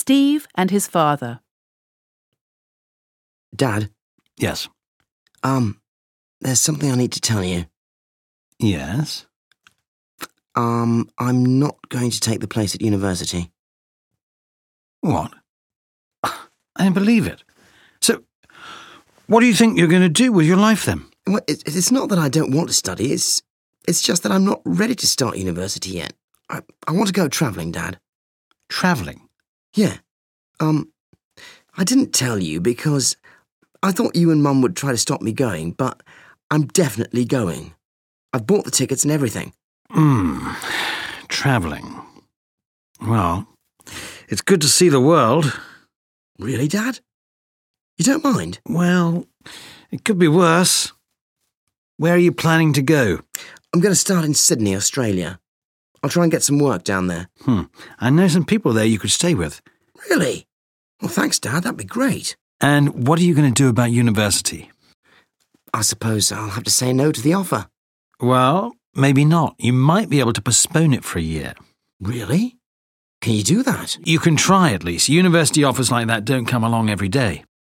Steve and his father. Dad, Yes. there's something I need to tell you. Yes? I'm not going to take the place at university. What? I don't believe it. So, what do you think you're going to do with your life then? Well, it's not that I don't want to study, it's just that I'm not ready to start university yet. I want to go travelling, Dad. Travelling? Yeah. I didn't tell you because I thought you and Mum would try to stop me going, but I'm definitely going. I've bought the tickets and everything. Travelling. Well, it's good to see the world. Really, Dad? You don't mind? Well, it could be worse. Where are you planning to go? I'm going to start in Sydney, Australia. I'll try and get some work down there. I know some people there you could stay with. Really? Well, thanks, Dad. That'd be great. And what are you going to do about university? I suppose I'll have to say no to the offer. Well, maybe not. You might be able to postpone it for a year. Really? Can you do that? You can try at least. University offers like that don't come along every day.